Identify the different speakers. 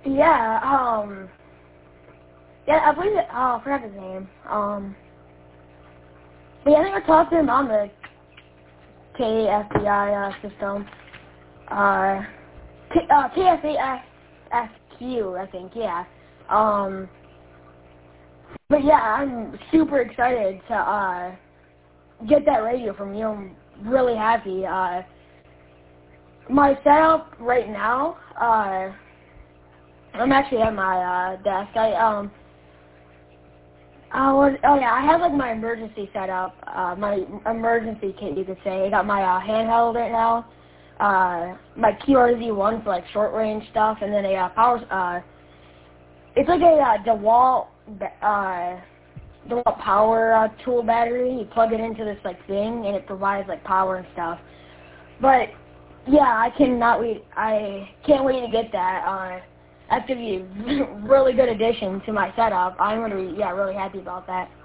Speaker 1: Yeah, yeah, I believe it, I forgot his name. But yeah, I think I talked to him on the KFBI system. KFASQ, I think, yeah. But yeah, I'm super excited to get that radio from you. I'm really happy. My setup right now, I'm actually at my desk. I have like my emergency setup, my emergency kit, you could say. I got my handheld right now, my QRZ1 for like short range stuff, and then a power. It's like a DeWalt power tool battery. You plug it into this like thing, and it provides like power and stuff. But yeah, I cannot wait. I can't wait to get that. That's gonna be a really good addition to my setup. I'm gonna be really happy about that.